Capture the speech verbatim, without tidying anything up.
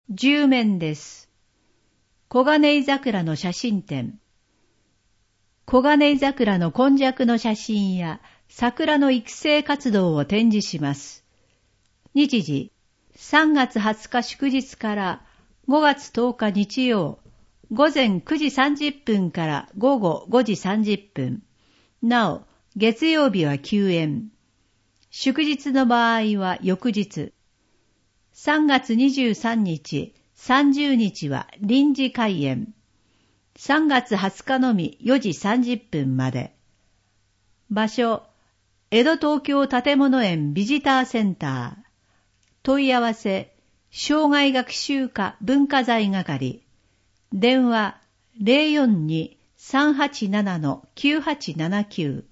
じゅうめんです。黄金井桜の写真展。黄金井桜の根弱の写真や桜の育成活動を展示します。日時、さんがつはつか祝日からごがつとおか日曜、午前くじさんじゅっぷんから午後ごじさんじゅっぷん。なお、月曜日は休園。祝日の場合は翌日。さんがつにじゅうさんにち、さんじゅうにちは臨時開園。さんがつはつかのみよじさんじゅっぷんまで。場所、江戸東京建物園ビジターセンター。問い合わせ、障害学習課文化財係。電話 ゼロよんに さんはちなな きゅうはちななきゅう。